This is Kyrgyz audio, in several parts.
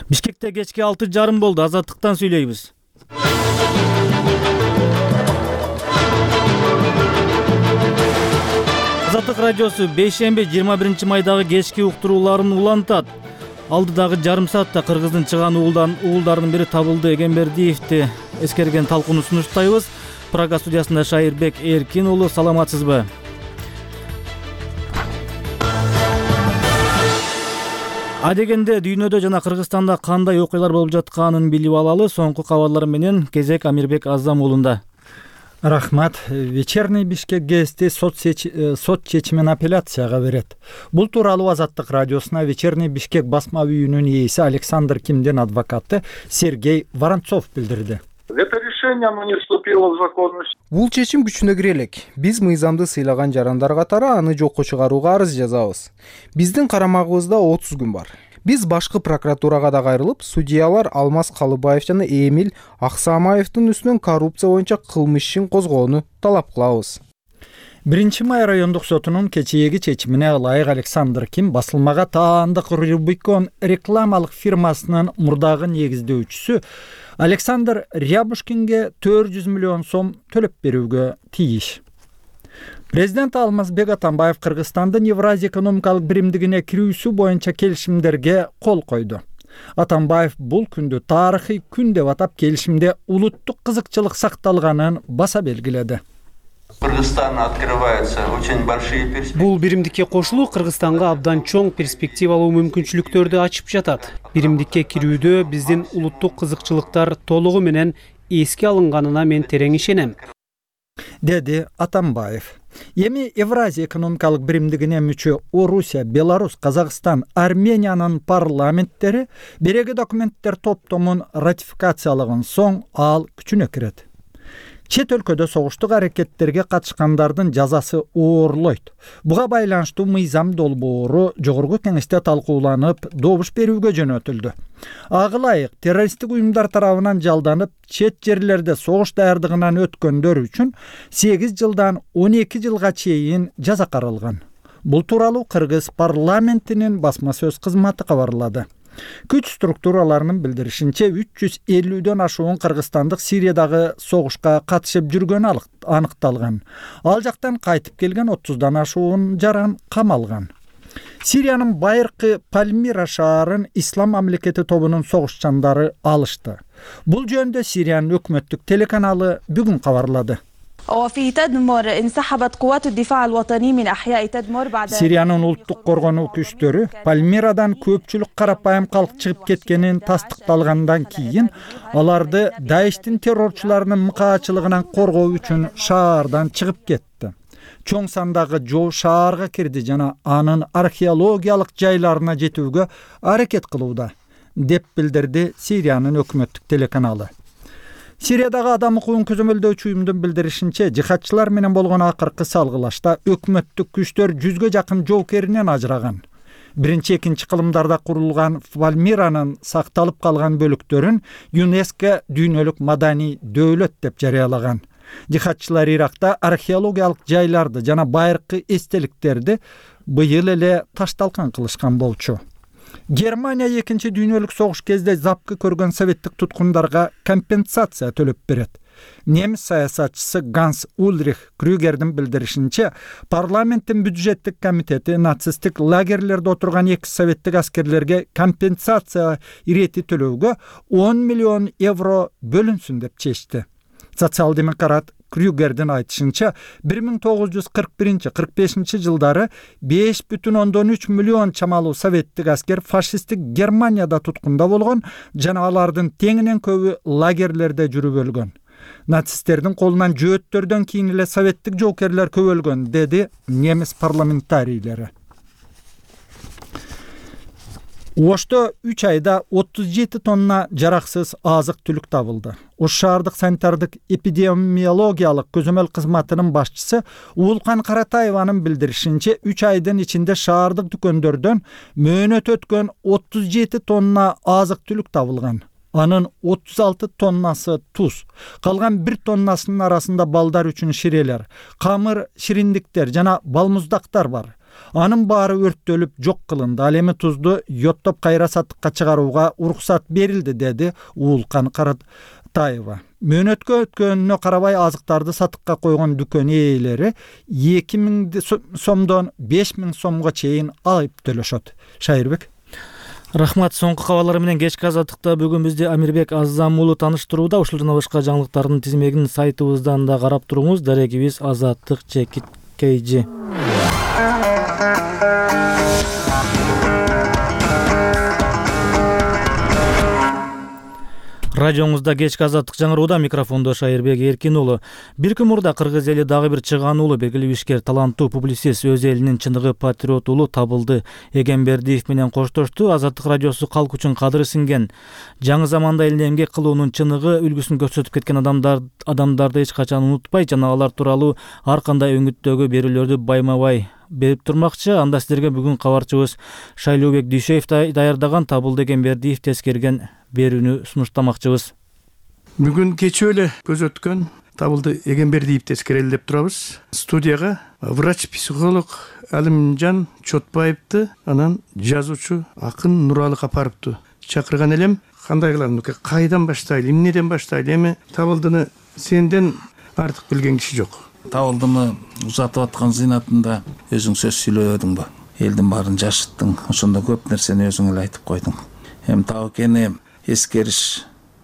Бишкекте кечки 6:30 болду. Азаттыктан сүйлөйбүз. Азаттык радиосу бейшемби 21 майдагы кечки уктурууларын улантат. Алдыдагы жарым саатта Кыргыздын чыган уулдарынын бири табылды. Эгембердиевди эскерген талкууну сунуштайбыз. Прага студиясында Шайырбек Эркин уулу, саламатсызбы? Адегенде дүйнөдө жана Кыргызстанда кандай окуялар болуп жатканын билип алалы. Соңку кабарлар менен кезек Амирбек Азам уулунда. Рахмат. Вечерний Бишкек гезити сот чечимин апелляцияга берет. Бул тууралуу Азаттык радиосуна Вечерний Бишкек басма үйүнүн ээси Александр Кимдин адвокаты Сергей Воронцов билдирди. Это решение, оно не вступило в законность. Бул чечим күчүнө кире элек. Биз мыйзамды сыйлаган жарандар катары аны жокко чыгарууга арыз жазабыз. Биздин карамагыбызда 30 күн бар. Биз башкы прокуратурага да кайрылып, судьялар Алмаз Калыбаев жана Эмиль Аксамаевдин үстүнөн коррупция боюнча кылмыш ишин козгоону талап кылабыз. 1-май райондук сотунун кечээги чечимине ылайык Александр Ким басылмага таандык Рубикон рекламалык фирмасынын мурдагы негиздөөчүсү Александр Рябушкинге 400 миллион сом төлөп берүүгө тийиш. Президент Алмазбек Атамбаев Кыргызстандын Евразия экономикалык биримдигине кирүүсү боюнча келишимдерге кол койду. Атамбаев бул күндү тарыхый күн деп атап келишимде улуттук кызыкчылык сакталганын баса белгиледи. Кыргызстан открывается очень большие перспективы. Бул биримдикке кошулуу Кыргызстанга абдан чоң перспективалуу мүмкүнчүлүктөрдү ачып жатат. Биримдикке кирүүдө биздин улуттук кызыкчылыктар толугу менен эске алынганына мен терең ишенем, деди Атамбаев. Эми Евразия экономикалык биримдигине мүчө Орусия, Беларусь, Казакстан, Армениянын парламенттери береги документтер топтомун ратификациялыгын соң ал күчүнө кирет. Чет өлкөдө согуштук аракеттерге катышкандардын жазасы оорлойт. Буга байланыштуу мыйзам долбоору жогорку кеңеште талкууланып, добуш берүүгө жөнөтүлдү. Ага ылайык террористтик уюмдар тарабынан жалданып, чет жерлерде согуш даярдыгынан өткөндөр үчүн 8 жылдан 12 жылга чейин жаза каралган. Бул тууралуу Кыргыз парламентинин басма сөз кызматы кабарлады. Күч структураларынын билдиришинче 350дөн ашуун кыргызстандык Сириядагы согушка катышып жүргөнү аныкталган. Ал жактан кайтып келген 30дан ашуун жаран камалган. Сириянын байыркы Пальмира шаарын Ислам мамлекети тобунун согушчандары алышты. Бул жөнүндө Сириянын өкмөттүк телеканалы бүгүн кабарлады. وفي تدمر انسحبت قوات الدفاع الوطني من أحياء تدمر بعد Сириянын улуттук коргонуу күчтөрү Пальмирадан көпчүлүк карапайым калк чыгып кеткенин тастыкталгандан кийин аларды Даиштин террорчуларынын мыкаачылыгынан коргоо үчүн шаардан чыгып кетти. Чоң сандагы жоо шаарга кирди жана анын археологиялык жайларына жетүүгө аракет кылууда, деп билдирди Сириянын өкмөттүк телеканалы. Сириядагы адам укугун көзөмөлдөөчү уюмдун билдиришинче, жихадчылар менен болгон акыркы салгылашта өкмөттүк күчтөр 100га жакын жоокеринен ажыраган. Биринчи-экинчи кылымдарда курулган Пальмиранын сакталып калган бөлүктөрүн ЮНЕСКО дүйнөлүк маданий дөөлөт деп жарыялаган. Жихадчылар Иракта археологиялык жайларды жана байыркы эстеликтерди быйыл эле ташталкан кылышкан болчу. Германия 2-нчи дүйнөлүк согуш кезде запкы көргөн советтик туткундарга компенсация төлөп берет. Немис саясатчысы Ганс Ульрих Крюгердин билдиришинче, парламенттин бюджеттик комитети нацисттик лагерлерде отурган 2 советтик аскерлерге компенсация ирети төлөөгө 10 миллион евро бөлүнсүн деп чечти. Социал-демократ Крюгердин айтышынча 1941-45 жылдары 5,3 миллион чамалуу советтик аскер фашисттик Германияда туткунда болгон жана алардын теңинен көбү лагерлерде жүрүп өлгөн. Нацисттердин колунан жөөттөрдөн кийин эле советтик жоокерлер көбөлгөн, деди немис парламентарийлери. Ошто 3 айда 37 тонна жараксыз азык түлүк табылды. Ош шаардык санитардык эпидемиологиялык көзөмөл кызматынын башчысы Уулкан Каратаеванын билдиришинче, 3 айдын ичинде шаардык дүкөндөрдөн мөөнөт өткөн 37 тонна азык түлүк табылган. Анын 36 тоннасы туз. Калган 1 тоннасынын арасында балдар үчүн ширелер, камыр, шириндиктер жана балмуздактар бар. Анын баары өрттөлүп жок кылынды. Ал эми тузду йоттоп кайра сатыкка чыгарууга уруксат берилди, деди Уулкан Каратаева. Мөөнөткө өткөнүнө карабай азыктарды сатыкка койгон дүкөн ээлери 2000 сомдон 5000 сомго чейин айып төлөшөт. Шайырбек. Рахмат. Соңку кабарлар менен кечки азаттыкта бүгүн бизди Амирбек Аззам уулу тааныштырууда. Ушул жана башка жаңылыктардын тизмегин сайтыбыздан да карап туруңуз. Дарегибиз azаттыk.kg. Радиоңузда кечки азаттык жаңырууда, микрофондо Шайырбек Эркин уулу. Бир күн мурда кыргыз эли дагы бир чыгаан уулу, белгилүү ишкер, таланттуу публицист, өз элинин чыныгы патриот уулу табылды. Эгембердиев менен коштошту. Азаттык радиосу калк үчүн кадыры сиңген, жаңы заманда элине эмгек кылуунун чыныгы үлгүсүн көрсөтүп кеткен адамдарды эч качан унутпай, жана алар тууралуу ар кандай өңүттөгү берүүлөрдү байма-бай берип турмакчы. Анда сиздерге бүгүн кабарчыбыз Шайлообек Дүйшеев даярдаган Табылды Эгембердиев тескерген берүүнү сунуштамакчыбыз. Бүгүн кечээ эле көз өткөн Табылды Эгембердиев тескерели деп турабыз. Студияга врач-психолог Алимжан Чотбаевди, анан жазуучу акын Нуралы Капаровду чакырган элем. Кандай кылам, кайдан баштайлы, эмнеден баштайлы? Эми Табылдыны сенден артык билген киши жок. Табылдыны узатып аткан зыйнатында өзүң сөз сүйлөдүңбү? Элдин баарын жашыттың, ошондо көп нерсени өзүң эле айтып койдуң. Эми табыкени эскериш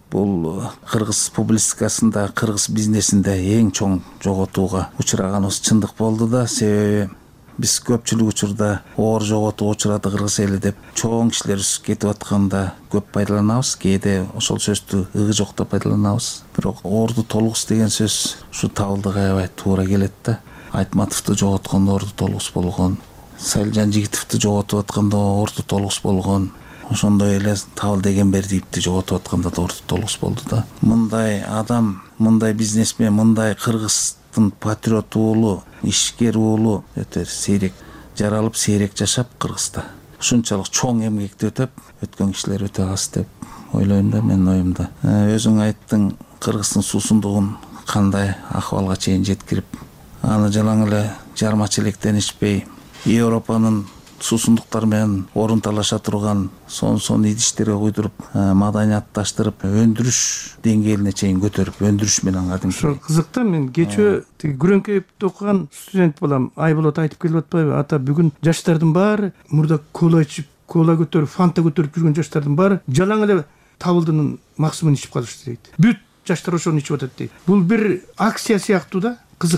бул кыргыз публистикасында, кыргыз бизнесинде эң чоң жоготууга учураганыбыз чындык болду да, себеби биз көпчүлүк учурда оор жоготууга учурады кыргыз эли деп чоң кишилер кетип атканда көп пайдаланабыз, кээде ошол сөздү ыгы жокто пайдаланабыз. Бирок оорду толугус деген сөз ушу Табылдыга аябай туура келет да. Айтматовду жоготкондо оорду толугус болгон, Сайлжан Жигитовду жоготуп атканда оорду толугус болгон, ошондой эле Табылды Эгембердиевди жоготуп атканда да оорду толугус болду да. Мындай адам, мындай бизнесмен, мындай кыргыздын патриот уулу, ишкер уулу өтө сейрек жаралып, сейрек жашап Кыргызда. Ушунчалык чоң эмгекти өткөн кишилер өтө аз деп ойлойм да, менин оюмда. Өзүң айттың, Кыргыздын суусундугун кандай акыбалга чейин жеткирип, аны жалаң эле жармача электен ичпей, Европанын суусундуктар менен орун талаша турган сон идиштерге куйдуруп, маданиятташтырып, өндүрүш деңгээлине чейин көтөрүп, өндүрүш менен кадимки. Ошо кызык да, мен кечээ Күрөңкеевди окуган студент балам Айболот айтып келип атпайбы? Ата, бүгүн жаштардын баары мурда кола ичип, кола көтөрүп, фанта көтөрүп жүргөн жаштардын баары жалаң эле Табылдынын максымын ичип калышты дейт. Бүт жаштар ошону ичип атат дейт. Бул бир акция сыяктуу да. Кызык.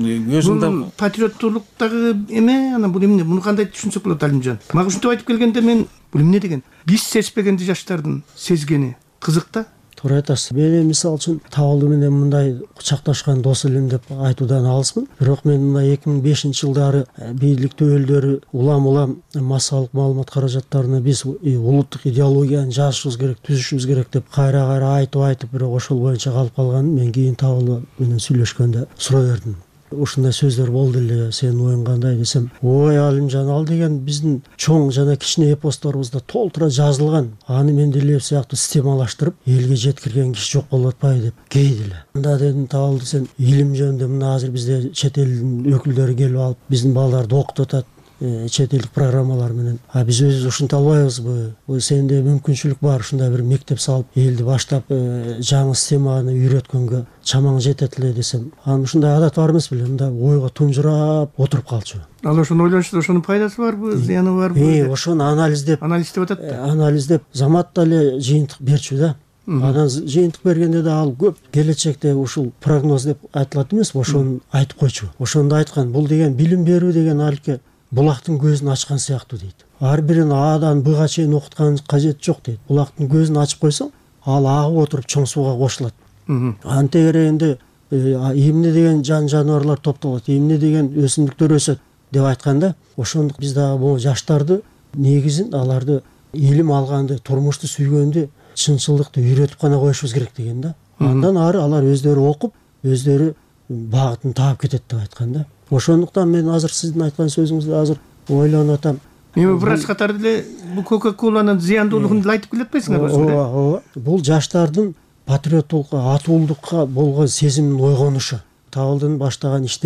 Бул патриоттуулуктагы эме, анан бул эмне? Муну кандай түшүнсөк болот, Алимжан? Мага ушинтип айтып келгенде мен бул эмне деген? Биз сезбегенди жаштардын сезгени кызык да. Туура айтасыз. Мен мисал үчүн Табылды менен мындай кучакташкан дос элем деп айтуудан алысмын. Бирок мен мына 2005-жылдары бийлик төбөлдөрү улам массалык маалымат каражаттарына биз улуттук идеологияны жазышыбыз керек, түзүшүбүз керек деп кайра айтып, бирок ошол боюнча калып калганын мен кийин Табылды менен сүйлөшкөндө сурай бердим. Ушундай сөздөр болду эле, сенин оюң кандай десем, ой Алимжан, ал деген биздин чоң жана кичине эпосторубузда толтура жазылган. Аны мен деле сыяктуу системалаштырып, элге жеткирген киши жок болуп атпайбы деп кейди эле. Анда дедим, Табылды, сен илим жөнүндө мына азыр бизде чет элдин өкүлдөрү келип алып, биздин балдарды окутуп атат, чет элдик программалар менен. Биз өзүбүз ушинте албайбызбы? Сенде мүмкүнчүлүк бар, ушундай бир мектеп салып, элди баштап жаңы системаны үйрөткөнгө чамаң жетет эле десем, анын ушундай адат бар эмес беле? Мындай ойго тунжурап отуруп калчу. Ал ошону ойлонушту, ошонун пайдасы барбы, зыяны барбы? Ошону анализдеп атат да. Анализдеп замат деле жыйынтык берчү да. Анан жыйынтык бергенде да ал көп келечекте ушул прогноз деп айтылат эмес, ошону айтып койчу. Ошондо айткан, бул деген билим берүү деген алке булактын көзүн ачкан сыяктуу дейт. Ар бирин Адан Бга чейин окуткан кажет жок дейт. Булактын көзүн ачып койсоң, ал агып отуруп чоң сууга кошулат. Антегерегинде эмне деген жаныбарлар топтолот, эмне деген өсүмдүктөр өсөт деп айтканда, ошондук биз дагы бул жаштарды негизин аларды илим алганды, турмушту сүйгөндү, чынчылдыкты үйрөтүп гана коюшубуз керек деген да. Андан ары алар өздөрү окуп, өздөрү багытын таап кетет деп айткан да. Ошондуктан мен азыр сиздин айткан сөзүңүздү азыр ойлонуп атам. Эми врач катары деле бул Кока-Коланын зыяндуулугун деле айтып келе атпайсыңар өзүңөр? Ооба. Бул жаштардын патриоттулукка, атуулдукка болгон сезимин ойгонушу. Табылдын баштаган иштерин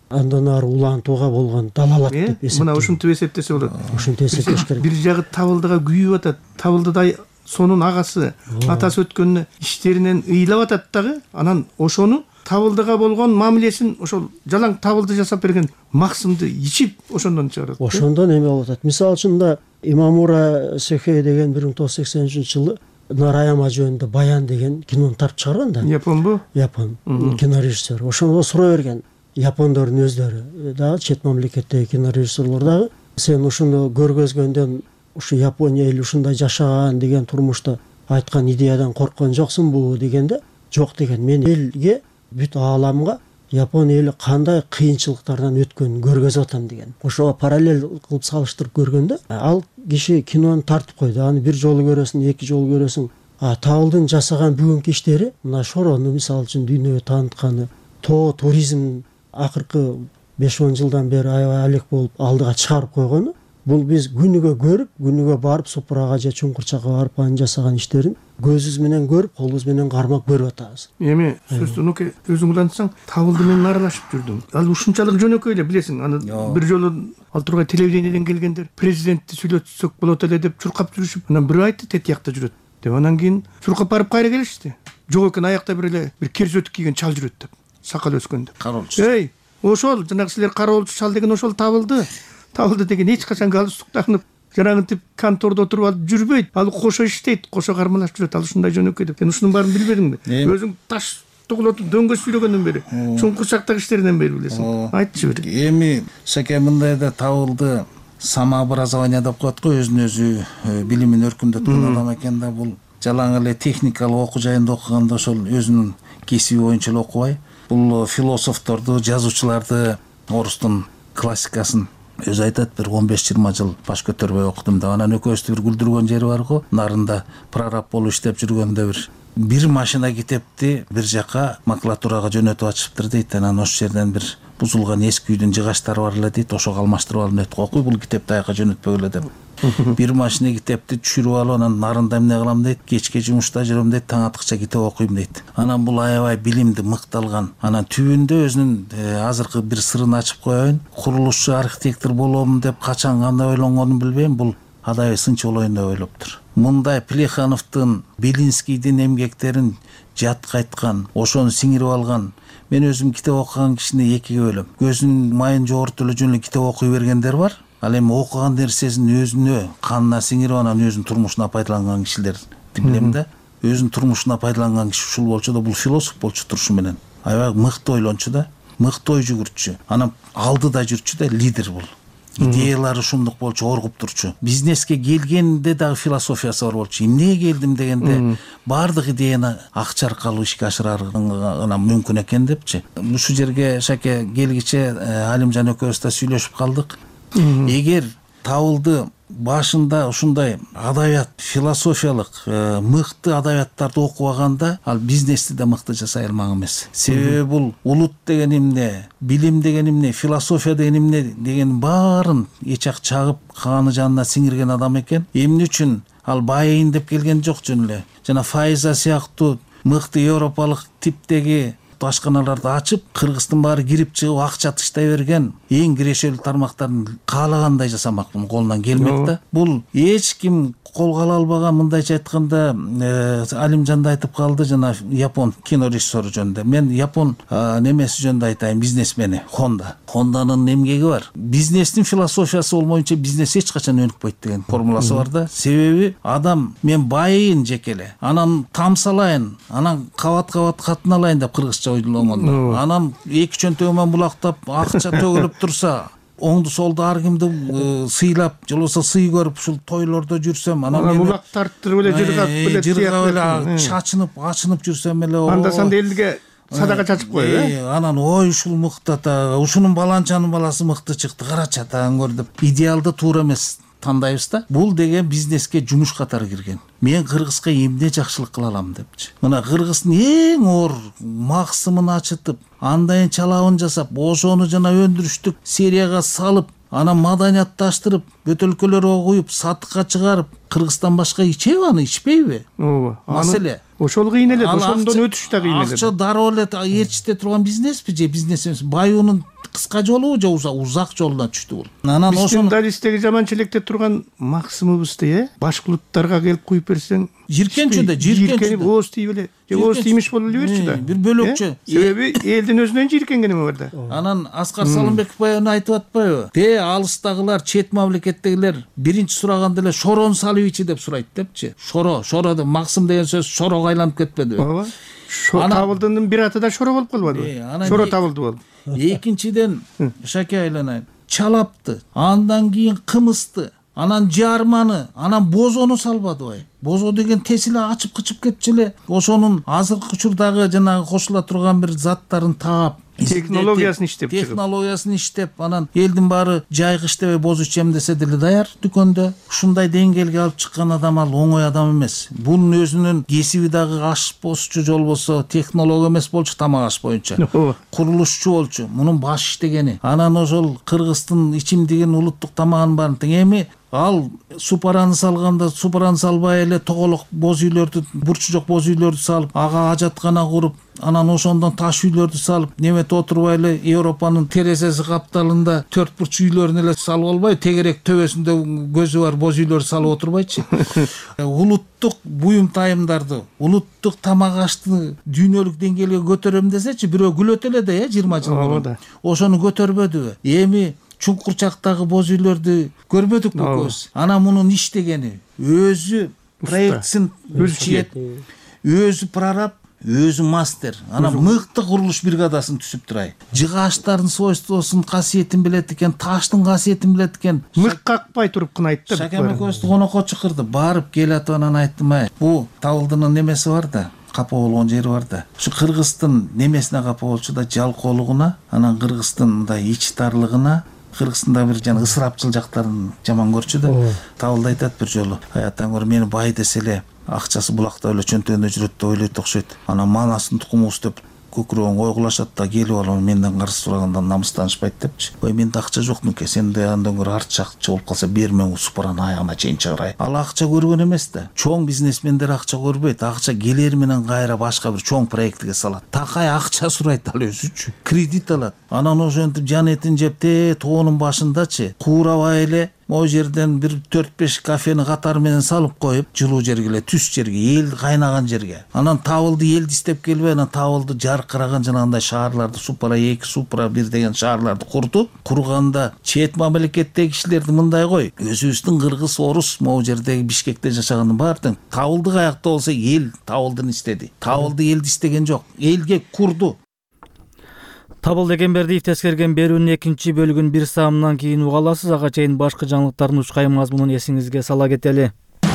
андан ары улантууга болгон далалат деп эсептейм. Мына ушинтип эсептесе болот. Ушинтип эсептеш керек. Бир жагы табылдыга күйүп атат. Табылдыдай сонун агасы атасы өткөнүнө иштеринен ыйлап атат дагы. Анан ошону табылдыга болгон мамилесин ошол жалаң табылды жасап берген максымды ичип ошондон чыгарат. Ошондон эме болуп атат. Мисалы үчүн Имамура Сехей деген 1983-жылы Нараяма жөнүндө Баян деген кинону тартып чыгарган да. Японбу? Япон кинорежиссер. Ошону суроо берген япондордун өздөрү дагы чет мамлекеттеги кинорежиссерлор дагы сен ушуну көргөзгөндөн ушу Япония эли ушундай жашаган деген турмушта айткан идеядан корккон жоксуңбу дегенде жок деген. Мен элге бүт ааламга Япон эли кандай кыйынчылыктардан өткөнүн көргөзүп атам деген. Ошого параллель кылып салыштырып көргөндө ал киши кинону тартып койду. Аны бир жолу көрөсүң, эки жолу көрөсүң. Табылдын жасаган бүгүнкү иштери мына шорону мисалы үчүн дүйнөгө таанытканы, тоо туризм акыркы 5-10 жылдан бери аябай алек болуп алдыга чыгарып койгону, бул биз күнүгө көрүп, күнүгө барып Супурага же Чуңкурчакка барып анын жасаган иштерин көзүбүз менен көрүп, колубуз менен кармап көрүп атабыз. Эми сөздүнү өзүң улантсаң, табылды менен аралашып жүрдүм. Ал ушунчалык жөнөкөй эле билесиң. Аны бир жолу ал тургай телевидениеден келгендер президентти сүйлөтсөк болот эле деп чуркап жүрүшүп, анан бирөө айтты тет жакта жүрөт деп. Анан кийин чуркап барып кайра келишти. Жок экен, аякта бир керзөтүк кийген чал жүрөт деп. Сакал өскөндө. Кароолчу. Эй, ошол жанагы силер кароолчу чал деген ошол табылды. Табылды деген эч качан галстук тагынып, жанагынтип контордо отуруп алып жүрбөйт. Ал кошо иштейт, кошо кармалашып жүрөт. Ал ушундай жөнөкөй деп. Сен ушунун баарын билбедиңби? Өзүң таш тугулотуп дөңгө сүйлөгөндөн бери, Чуңкурчактагы иштеринен бери билесиң. Айтчы бир. Эми Шаке мындай да табылды самообразование деп коет го, өзүн өзү билимин өркүндөткөн адам экен да. Бул жалаң эле техникалык окуу жайында окуганда ошол өзүнүн кесиби боюнча эле окубай, бул философторду, жазуучуларды, орустун классикасын өзү айтат, бир 15-20 жыл баш көтөрбөй окудум деп. Анан экөөбүздү бир күлдүргөн жери бар го. Нарында прораб болуп иштеп жүргөндө бир машина китепти бир жака макулатурага жөнөтүп атышыптыр дейт. Анан ошол жерден бир бузулган эски үйдүн жыгачтары бар эле дейт. Ошого алмаштырып алып өтүп окуй, бул китепти аяка жөнөтпөгүлө деп. Бир машина китепти түшүрүп алып, анан нарында эмне кылам дейт, кечке жумушта жүрөм дейт, таң аткыча китеп окуйм дейт. Анан бул аябай билимди мыкталган. Анан түбүндө өзүнүн азыркы бир сырын ачып коеюн. Курулушчу, архитектор болом деп качан кандай ойлонгонун билбейм, бул адай сынчы болоюн деп ойлоптур. Мындай Плехановдун, Белинскийдин эмгектерин жатка айткан, ошону сиңирип алган. Мен өзүм китеп окуган кишини экиге бөлөм. Көзүнүн майын жогортуп эле жөн эле китеп окуй бергендер бар. Ал эми окуган нерсесин өзүнө, канына сиңирип анан өзүнүн турмушуна пайдаланган кишилерди билем да. Өзүнүн турмушуна пайдаланган киши ушул болчу да, бул философ болчу турушу менен. Аябай мыкты ойлончу да, мыкты ой жүгүрчү. Анан алдыда жүрчү да, лидер бул. Идеялары ушундук болчу, оргуп турчу. Бизнеске келгенде дагы философиясы бар болчу. Эмнеге келдим дегенде баардык идеяны акча аркылуу ишке ашырарга мүмкүн экен депчи. Ушул жерге Шаке келгиче Алимжан экөөбүз да сүйлөшүп калдык. Эгер табылды башында ушундай адабият, философиялык мыкты адабияттарды окубаганда, ал бизнести да мыкты жасай алмак эмес. Себеби бул улут деген эмне, билим деген эмне, философия деген эмне деген баарын эчак чагып каны жанына сиңирген адам экен. Эмне үчүн ал байыйын деп келген жок жөн эле. Жана Файза сыяктуу мыкты европалык типтеги ашканаларды ачып, Кыргыздын баары кирип чыгып акча тыштай берген эң кирешелүү тармактарын каалагандай жасамак, колунан келмек да. Бул эч ким колго ала албаган. Мындайча айтканда Алимжан да айтып калды, жана Япон кинорежиссеру жөнүндө. Мен Япон немеси жөнүндө айтайын, бизнесмени Хонданын эмгеги бар. Бизнестин философиясы болмоюнча бизнес эч качан өнүкпөйт деген формуласы бар да. Себеби адам мен байыйын жекеле, анан тамсалайын, анан кабат-кабат катын алайын деп кыргызча ойлонгондо. Анан эки чөнтөгүмөн булактап акча төгүлүп турса, оңду солду ар кимди сыйлап, же болбосо сый көрүп ушул тойлордо жүрсөм, анан улак тарттырып эле жыргап эле ачынып жүрсөм эле, анда санда элге садака чачып коет. Анан ой ушул мыкты ата, ушунун баланчанын баласы мыкты чыкты, карачы атаң көр деп идеалды туура эмес тандайбыз да. Бул деген бизнеске жумуш катары кирген. Мен Кыргызга эмне жакшылык кыла алам депчи. Мына Кыргыздын эң оор максымын ачытып, андайын чалабын жасап, ошону жана өндүрүштүк серияга салып, анан маданияташтырып, бөтөлкөлөргө куюп, сатыкка чыгарып, Кыргыздан башка ичеби аны, ичпейби? Ооба. Маселе ошол кыйын эле, ошондон өтүш да кыйын эле. Акча дароо эле ээрчите турган бизнеспи же бизнес эмес? Баюунун кыска жолу же узак жолдон түштү бул. Анан биздин Далистеги жаманчы электе турган максымыбызды башкылыктарга келип куюп берсең жиркенип ооз тийип эле же ооз тиймиш болуп эле берчи да. Бир бөлөкчө. Себеби элдин өзүнөн жиркенгени бар да. Анан Аскар Салымбеков баягы айтып атпайбы? Алыстагылар, чет мамлекеттегилер биринчи сураганда эле шорону салып ичи деп сурайт депчи. Шоро деп максым деген сөз шорого айланып кетпедиби? Ооба. Табылдынын бир аты да шоро болуп калбадыбы? Шоро табылды болду. Экинчиден Шаке айланайын. Чалапты, андан кийин кымызды, анан жарманы, анан бозону салбадыбы? Бозо деген тез эле ачып кычып кетчү эле. Ошонун азыркы учурдагы жанагы кошула турган бир заттарын таап, технологиясын иштеп, анан элдин баары жайгы иштебей боз ичем десе деле даяр дүкөндө. Ушундай деңгээлге алып чыккан адам ал оңой адам эмес. Бунун өзүнүн кесиби дагы ашпозчу же болбосо технология эмес болчу, тамак аш боюнча. Курулушчу болчу. Мунун баш иштегени. Анан ошол Кыргыздын ичимдигин улуттук тамагын баарын эми ал супараны салганда супараны салбай эле тоголок боз үйлөрдү, бурчу жок боз үйлөрдү салып, ага ажаткана куруп, анан ошондон таш үйлөрдү салып, немете отурбай эле Европанын терезеси капталында 4 бурчу үйлөрүн эле салып албай, тегерек төбөсүндө көзү бар боз үйлөрдү салып отурбайчы. Улуттук буюм тайымдарды, улуттук тамак ашты дүйнөлүк деңгээлге көтөрөм десечи, бирөө күлөт эле да, 20 жыл мурун. Ошону көтөрбөдүбү? Эми Чуңкурчактагы боз үйлөрдү көрбөдүкпү көз? Анан мунун иштегени өзү проектсин өзү прораб, өзү мастер. Анан мыкты курулуш бригадасын түзүп турай. Жыгачтардын свойствосун, касиетин билет экен, таштын касиетин билет экен. Мык какпай туруп кынайт да. Шакемек көздү конокко чакырды. Барып келатып анан айттым, бул табылдынын немеси бар да. Капа болгон жери бар да. Ушу Кыргыздын немесине капа болчу да, жалкоолугуна, анан Кыргыздын мындай ич тарлыгына, Кыргызстанда бир жана ысырапчыл жактарын жаман көрчү да. Табылды айтат бир жолу. Аяттан көрө мени бай десе эле акчасы булакта эле чөнтөгүндө жүрөт деп ойлойт окшойт. Анан манасын тукумубуз деп көкүрөгүн койгулашат да, келип алып менден карыз сураганда намыстанышпайт депчи. Ой, менде акча жок мекен, сенде андан көрө артча акча болуп калса берме, супараны аягына чейин чыгарай. Ал акча көргөн эмес да. Чоң бизнесмендер акча көрбөйт, акча келери менен кайра башка бир чоң проектке салат. Такай акча сурайт ал өзүчү, кредит алат. Анан ошентип жан этин жеп тоонун башындачы куурабай эле могу жерден бир 4-5 кафени катар менен салып коюп, жылуу жерге эле, түз жерге, эл кайнаган жерге. Анан табылды элди издеп келбей, анан табылды жаркыраган жанагындай шаарларды, Супара 2, Супара 1 деген шаарларды курду. Курганда чет мамлекеттеги кишилерди мындай кой, өзүбүздүн кыргыз, орус могу жердеги Бишкекте жашагандын баардыгы табылды каякта болсо эл табылдын истеди. Табылды элди истеген жок, элге курду. Табылды Эгембердиев тескерген берүүнүн экинчи бөлүгүн бир саамдан кийин уга аласыз. Ага чейин башкы жаңылыктардын учкай мазмунун эсиңизге сала кетели.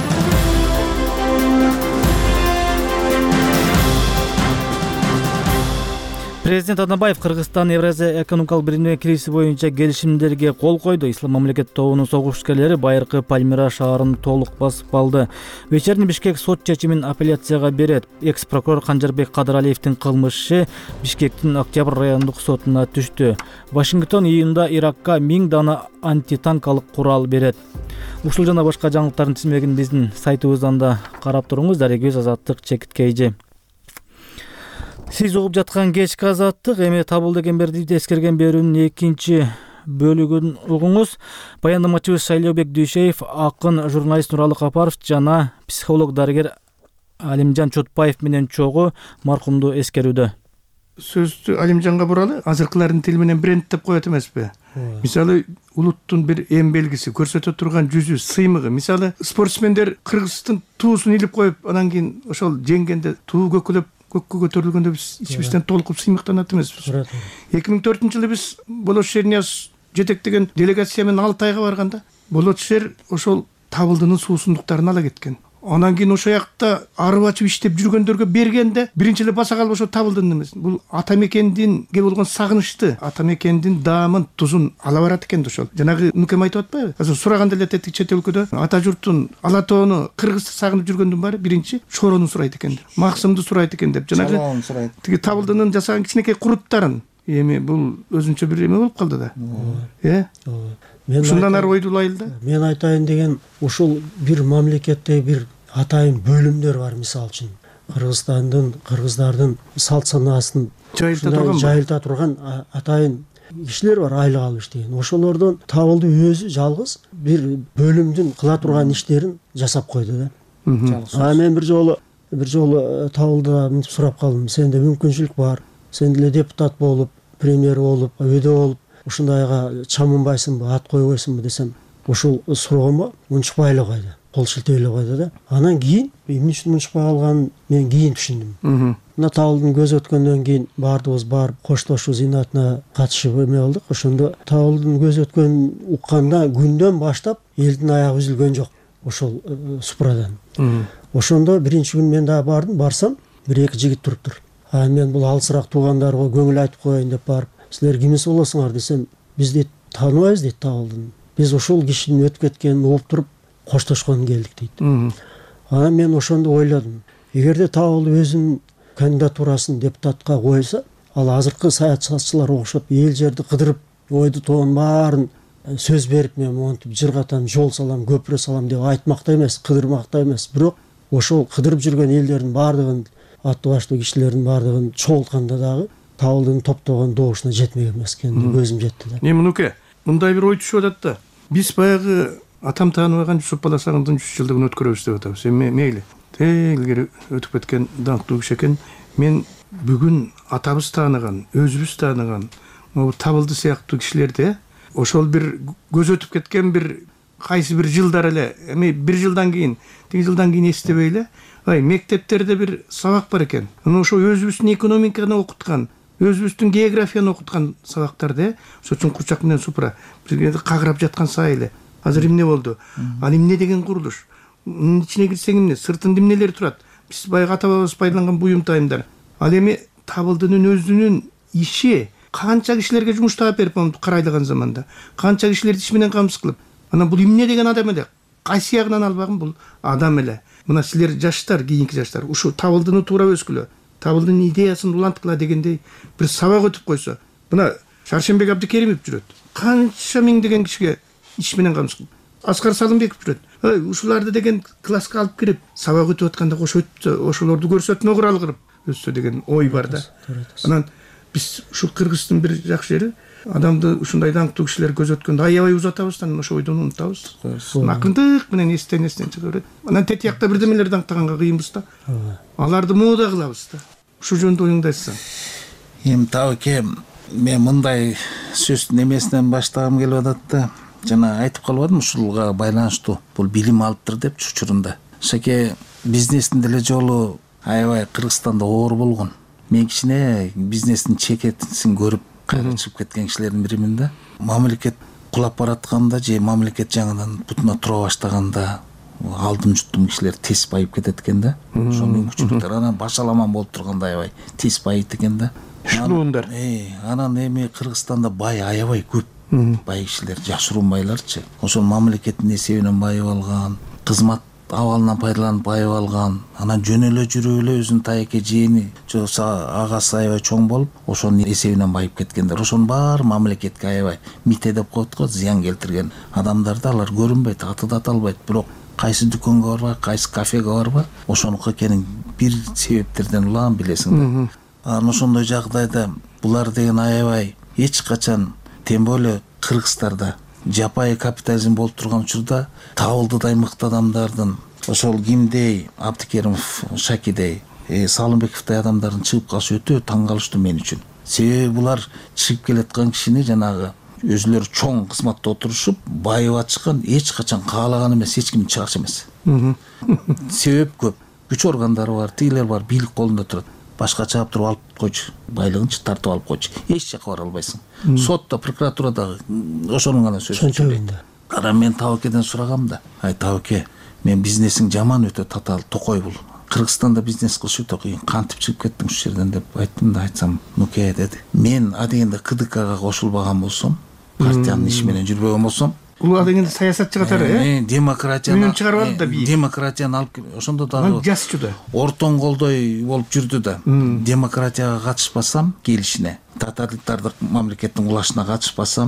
Президент Атамбаев Кыргызстан Евразия экономикалык биримине кирүүсү боюнча келишимдерге кол койду. Ислам мамлекет тобунун согушкерлери байыркы Пальмира шаарын толук басып алды. Вечерний Бишкек сот чечимин апелляцияга берет. Экс-прокурор Канжарбек Кадыралиевдин кылмышы Бишкектин Октябрь райондук сотуна түштү. Вашингтон июнда Иракка 1000 дана антитанкалык курал берет. Ушул жана башка жаңылыктардын тизмегин биздин сайтыбыздан да карап туруңуз. Дарегөз Азаттык Чекиткейжи. Сиз угуп жаткан кечки Азаттык. Эми Табылды Эгембердиевди эскерген берүүнүн экинчи бөлүгүн угуңуз. Баяндамачыбыз Шайлообек Дүйшеев, акын журналист Нуралы Капаров жана психолог дарыгер Алимжан Чотпаев менен чогуу маркумду эскерүүдө. Сөздү Алимжанга буралы, азыркылардын тили менен бренд деп коет эмеспи? Мисалы, улуттун бир эң белгиси, көрсөтө турган жүзү, сыймыгы. Мисалы, спортсмендер Кыргыздын туусун илип коюп, анан кийин ошол жеңгенде туу көкүлөп көккө көтөрүлгөндө биз ичибизден толкуп сыймыктанат эмеспиз. 2004-жылы биз Болот Шернияз жетектеген делегация менен Алтайга барганда, Болот Шер ошол Табылдынын суусундуктарын ала кеткен. Анан кийин ошол жакта арып ачып иштеп жүргөндөргө бергенде биринчи эле баса калып ошо Табылдынын эмес. Бул ата мекендинге болгон сагынычты, ата мекендин даамын, тузун ала барат экен ошол. Жанагы Нукем айтып атпайбы? Азыр сураганда эле тетик чет өлкөдө ата журтун, ала тоону, Кыргызды сагынып жүргөндүн баары биринчи шорону сурайт экен, максымды сурайт экен деп. Жанагы тиги Табылдынын жасаган кичинекей куруттарын эми бул өзүнчө бир эме болуп калды да. Ушундан ары ойдулайлы да. Мен айтайын деген ушул бир мамлекетте бир атайын бөлүмдөр бар, мисалы үчүн Кыргыздардын салт санаасын жайылта турган атайын кишилер бар, айлык алып иштеген. Ошолордон табылды өзү жалгыз бир бөлүмдүн кыла турган иштерин жасап койду да. Мен бир жолу табылды мынтип сурап калдым. Сенде мүмкүнчүлүк бар. Сен деле депутат болуп, премьер болуп, өйдө болуп, ушундайга чамынбайсыңбы, ат койбойсуңбу десем, ошол суроогума унчукпай эле койду. Кол шилтеп эле койду да. Анан кийин эмне үчүн унчукпай калганын мен кийин түшүндүм. Мына табылдын көзү өткөндөн кийин баардыгыбыз барып коштошуу зыйнатына катышып эме болдук. Ошондо табылдын көзү өткөнүн укканда күндөн баштап элдин аягы үзүлгөн жок ошол супрадан. Ошондо биринчи күн мен дагы бардым, барсам бир эки жигит туруптур. Мен бул алысыраак туугандарга көңүл айтып коеюн деп барып, силер кимис болосуңар десем, биз дейт тааныбайбыз дейт табылдын. Биз ошол кишинин өтүп кеткенин угуп туруп коштошконун келдик дейт. Анан мен ошондо ойлодум, эгерде табылды өзүнүн кандидатурасын депутатка койсо, ал азыркы саятчылар окшоп эл жерди кыдырып, ойду тоонун баарын сөз берип, мен монтип жыргатам, жол салам, көпүрө салам деп айтмакта эмес, кыдырмакта эмес, бирок ошол кыдырып жүргөн элдердин баардыгын, аттуу баштуу кишилердин баардыгын чогултканда дагы табылдын топтогон добушуна жетмек эмес экенин көзүм жетти да. Мунуке, мындай бир ой түшүп атат да. Биз баягы атам тааныбаган Жусуп Баласагындын 100 жылдыгын өткөрөбүз деп атабыз. Мейли. Илгери өтүп кеткен даңктуу киши экен. Мен бүгүн атабыз тааныган, өзүбүз тааныган табылды сыяктуу кишилерде ошол бир көз өтүп кеткен бир кайсы бир жылдар эле, эми бир жылдан кийин, тиги жылдан кийин эстебей эле, мектептерде бир сабак бар экен. Ошо өзүбүздүн экономиканы окуткан, өзүбүздүн географияны окуткан сабактарда ошо Чуңкурчак менен Супра бизге кагырап жаткан сай эле. Азыр эмне болду? Ал эмне деген курулуш? Мунун ичине кирсең эмне? Сыртында эмнелер турат? Биз баягы ата-бабабыз пайдаланган буюм тайымдар. Ал эми табылдынын өзүнүн иши канча кишилерге жумуш таап берип карайдыган заманда, канча кишилерди иш менен камсыз кылып. Анан бул эмне деген адам эле? Кайсы ягынан албагын бул адам эле. Мына силер жаштар, кийинки жаштар, ушу табылдыны туура өскүлө, табылдынын идеясын уланткыла дегендей бир сабак өтүп койсо. Мына Шаршембек Абдыкеримов жүрөт. Канча миңдеген кишиге иш менен камсыз. Аскар Салымбеков жүрөт. Ушуларды деген класска алып кирип, сабак өтүп атканда кошо өтсө, ошолорду көрсөтмө курал кырып өссө деген ой бар да. Анан биз ушу Кыргыздын бир жакшы жери, адамды ушундай даңктуу кишилер көз өткөндө аябай узатабыз, анан ошо ойдон унутабыз. Акындык менен эстен чыгып берет. Анан тетиякта бирдемелер даңктаганга кыйынбыз да. Аларды мода кылабыз да. Ушу жөнүндө оюңду айтсаң. Эми табыке, мен мындай сөздүн эмесинен баштагым келип атат да. Жана айтып калбадым ушулга байланыштуу. Бул билим алыптыр деп чучурунда. Шаке бизнестин деле жолу аябай Кыргызстанда оор болгон. Мен кичине бизнестин чекетин көрүп кайра чыгып кеткен кишилердин биримин да. Мамлекет кулап баратканда же мамлекет жаңыдан бутуна тура баштаганда алдым жуттум кишилер тез байып кетет экен да. Ошол мүмкүнчүлүктөр анан башаламан болуп турганда аябай тез байыйт экен да. Шулуундар. Анан эми Кыргызстанда бай аябай көп. Бай кишилер, жашыруун байларчы. Ошол мамлекеттин эсебинен байып алган, кызмат абалынан пайдаланып байып алган, анан жөн эле жүрүп эле өзүнүн тайеке жээни, жоксо агасы аябай чоң болуп, ошонун эсебинен байып кеткендер. Ошонун баары мамлекетке аябай мите деп коет го, зыян келтирген адамдарды алар көрүнбөйт, аты да аталбайт, бирок кайсы дүкөнгө барба, кайсы кафеге барба, ошонуку экенин бир себептерден улам билесиң да. Анан ошондой жагдайда булар деген аябай эч качан, тем более Кыргыздарда жапайы капитализм болуп турган учурда табылдыдай мыкты адамдардын, ошол кимдей, Абдыкеримов, Шакидей, Салымбековдой адамдардын чыгып калышы өтө таң калыштуу мен үчүн. Себеби булар чыгып келаткан кишини жанагы өзүлөрү чоң кызматта отурушуп, байып атышкан, эч качан каалаган эмес, эч ким чыгарчу эмес. Себеп көп. Күч органдары бар, тигилер бар, бийлик колунда турат. Башка чыгып туруп алып койчу, байлыгынчы тартып алып койчу. Эч жака бара албайсың. Сотто, прокуратурада ошонун гана сөзү чөйт. Анан мен Табыкеден сурагам да. Табыке, мен бизнесиң жаман өтө татаал, токой бул. Кыргызстанда бизнес кылыш өтө кыйын. Кантип чыгып кеттиң ушул жерден деп айттым да, айтсам, нуке деди. Мен адегенде КДКга кошулбаган болсом, партиянын иши менен жүрбөгөн болсом, Улуу адегенде саясатчы катары, демократияны чыгарып алды да бий. Демократияны алып ошондо дагы жасчу да. Ортон колдой болуп жүрдү да. Демократияга катышпасам, келишине, тоталитардык мамлекеттин улашына катышпасам,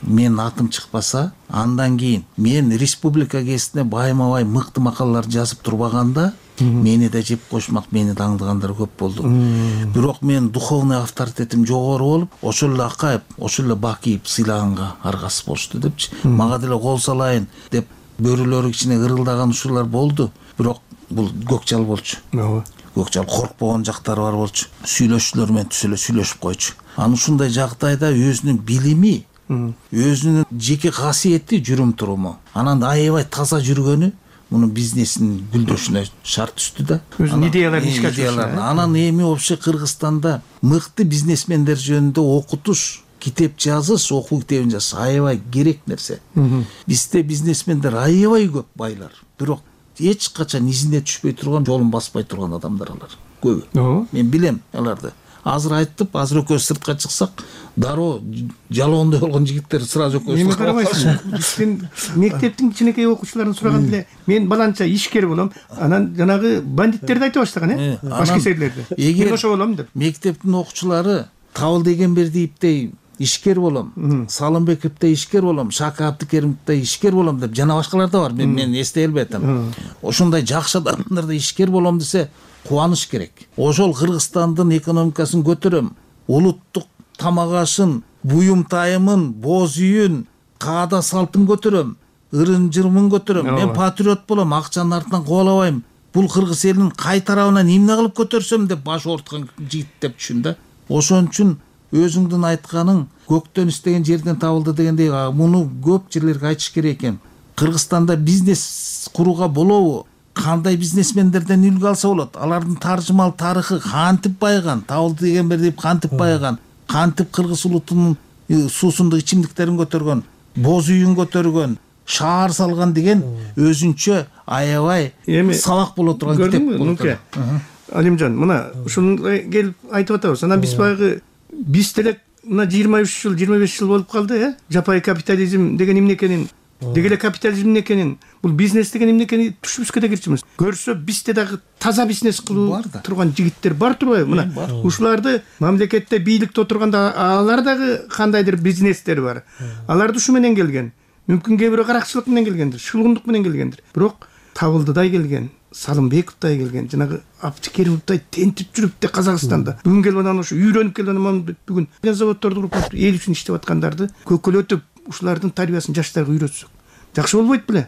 менин атым чыкпаса, андан кийин мен республика гезитине байма-бай мыкты макалалар жазып турбаганда мени да жеп кошмак, мени да аңдыгандар көп болду. Бирок мен духовный авторитетим жогору болуп, ошол эле Акаев, ошол эле Бакиев сыйлаганга аргасы болушту депчи. Мага деле кол салайын деп бөрүлөрү ичине ырылдаган учурлар болду. Бирок бул көк жал болчу. Көк жал коркпогон жактары бар болчу. Сүйлөшүүлөр менен түз эле сүйлөшүп койчу. Анын ушундай жагдайда өзүнүн билими, өзүнүн жеке касиети жүрүм туруму, анан аябай таза жүргөнү мунун бизнесинин гүлдөшүнө шарт түштү да. Өзүнүн идеяларын ишке ашырышы. Анан эми вообще Кыргызстанда мыкты бизнесмендер жөнүндө окутуш, китеп жазыш, окуу китебин жазыш аябай керек нерсе. Бизде бизнесмендер аябай көп байлар. Бирок эч качан изине түшпөй турган, жолун баспай турган адамдар алар. Көбү. Мен билем аларды. Азыр айтып, азыр экөөбүз сыртка чыксак, дароо жалоондой болгон жигиттер сразу экөөбүз. Эми карабайсың, биздин мектептин кичинекей окуучуларын сураганда эле мен баланча ишкер болом, анан жанагы бандиттерди айта баштаган, башкесерлерди. Мен ошо болом деп. Мектептин окуучулары Табыл Эгембердиевдей ишкер болом, Салымбековдей ишкер болом, Шака Абдыкеримовдей ишкер болом деп жана башкалар да бар. Мен эстей албайтам. Ошондой жакшы адамдарды ишкер болом десе, кубаныч керек. Ошол Кыргызстандын экономикасын көтөрөм, улуттук тамак ашын, буюм тайымын, боз үйүн, каада салтын көтөрөм, ырын-жырмын көтөрөм. Мен патриот болом, акчанын артынан кубалабайм. Бул кыргыз элинин кай тарабынан эмне кылып көтөрсөм деп баш ооруткан жигит деп түшүн да. Ошон үчүн өзүңдүн айтканың көктөн истеген жерден табылды дегендей, муну көп жерлерге айтыш керек экен. Кыргызстанда бизнес курууга болобу? Кандай бизнесмендерден үлгү алса болот? Алардын таржымал тарыхы кантип байыган, Табылды Эгембердиев кантип байыган, кантип кыргыз улутунун суусундук ичимдиктерин көтөргөн, боз үйүн көтөргөн, шаар салган деген өзүнчө аябай сабак боло турган китеп болот. Алимжан, мына ушундай келип айтып атабыз. Анан биз баягы биз деле мына 23 жыл, 25 жыл болуп калды, жапай капитализм деген эмне экенин, дегеле капитализм эмне экенин, бул бизнес деген эмне экенин түшүбүзгө да кирчүмүз. Көрсө бизде дагы таза бизнес кылуу турган жигиттер бар турбайбы? Мына ушуларды мамлекетте бийликте отурганда алар дагы кандайдыр бизнестери бар. Алар ушу менен келген. Мүмкүн кээ бирөө каракчылык менен келгендир, шылгындык менен келгендир. Бирок Табылдыдай келген, Салымбековдай келген, жанагы Абдыкеримовдай тентип жүрүп де Казакстанда. Бүгүн келип анан ушу үйрөнүп келген бүгүн заводдорду куруп эл үчүн иштеп аткандарды көкөлөтүп ушулардын тарбиясын жаштарга үйрөтсөк жакшы болбойт беле?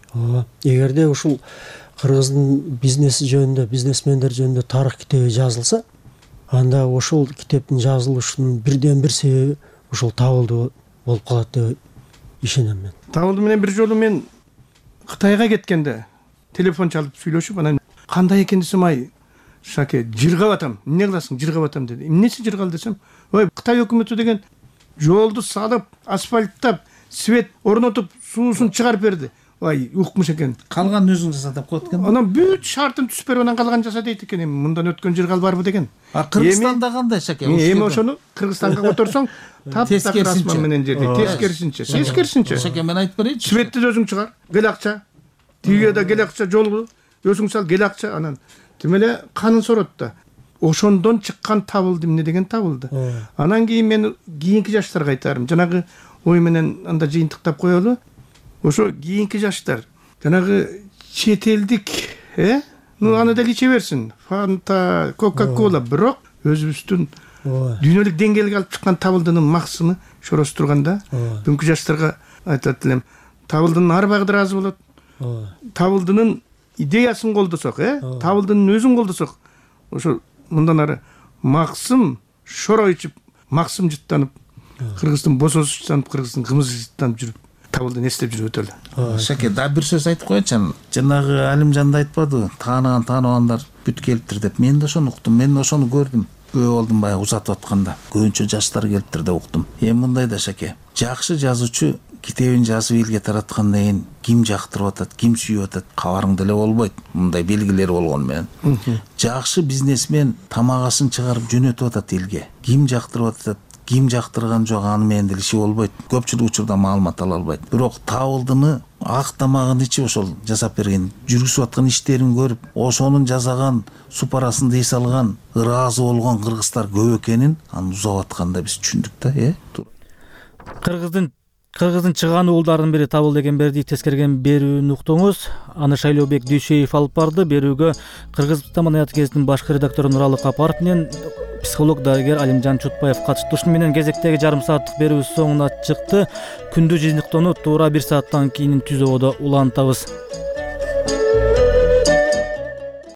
Эгерде ушул кыргыздын бизнеси жөнүндө, бизнесмендер жөнүндө тарых китеби жазылса, анда ошол китептин жазылышынын бирден бир себеби ушул Табылды болуп калат деп ишенем мен. Табылды менен бир жолу мен Кытайга кеткенде телефон чалып сүйлөшүп, анан кандай экен десем, ай Шаке, жыргап атам. Эмне кыласың? Жыргап атам деди. Эмнеси жыргал десем, ой, Кытай өкмөтү деген жолду салып, асфальттап, свет орнотуп, суусун чыгарып берди. Ай, укмуш экен. Калган өзүң жаса деп коет экен. Анан бүт шартын түзүп берип, анан калган жаса дейт экен. Мындан өткөн жыргал барбы деген. Кыргызстанда кандай Шаке? Эми ошону Кыргызстанга которсоң, таптакыр асман менен жерде, тескерисинче. Шаке, мен айтып берейинчи. Светти өзүң чыгар, кел акча. Тиге да кел акча, жолу өзүң сал, кел акча, анан тимеле канын сорот да. Ошондон чыккан Табылды эмне деген Табылды. Анан кийин мен кийинки жаштарга айтарым. Жанагы ой менен анда жыйынтыктап коелу. Ошо кийинки жаштар жанагы чет элдик, ну аны деле иче берсин. Фанта, Кока-кола, бирок өзүбүздүн дүйнөлүк деңгээлге алып чыккан Табылдынын максымы шорос турганда, бүгүнкү жаштарга айтат элем, Табылдынын ар багы ыраазы болот. Табылдынын идеясын колдосок, Табылдынын өзүн колдосок, ошо мындан ары максым шоро ичип, максым жыттанып, Кыргыздын бососу жыттанып, Кыргыздын кымызы жыттанып жүрүп, Табылдыны эстеп жүрүп өтөлү. Шаке, да бир сөз айтып коечун. Жанагы Алимжан айтпады, таанаган бүт келиптир деп. Мен да ошону уктум, мен ошону көрдүм. Көп болдум баягы узатып атканда. Көбүнчө жаштар келиптир деп уктум. Эми мындай да Шаке, жакшы жазуучу китебин жазып элге тараткандан кийин ким жактырып атат, ким сүйүп атат, кабарың деле болбойт. Мындай белгилери болгон менен. Жакшы бизнесмен тамак асын чыгарып жөнөтүп атат элге. Ким жактырып атат, ким жактырган жок, аны менен деле иши болбойт. Көпчүлүк учурда маалымат ала албайт. Бирок Табылдыны ак тамагын ичип ошол жасап берген, жүргүзүп аткан иштерин көрүп, ошонун жасаган супарасын дей салган, ыраазы болгон кыргыздар көп экенин аны узап атканда биз түшүндүк да, Кыргыздын Кыргыздын чыган уулдарынын бири табылды деген берди тескерген берүүнү уктуңуз. Аны Шайлообек Дүйшеев алып барды. Берүүгө Кыргызстан Манаят гезитинин башкы редактору Нуралы Капаров менен психолог дарыгер Алимжан Чутбаев катышты. Ушуну менен кезектеги жарым сааттык берүүбүз соңуна чыкты. Күндүз жыйынтыктоону туура 1 сааттан кийин Түзөбодо улантабыз.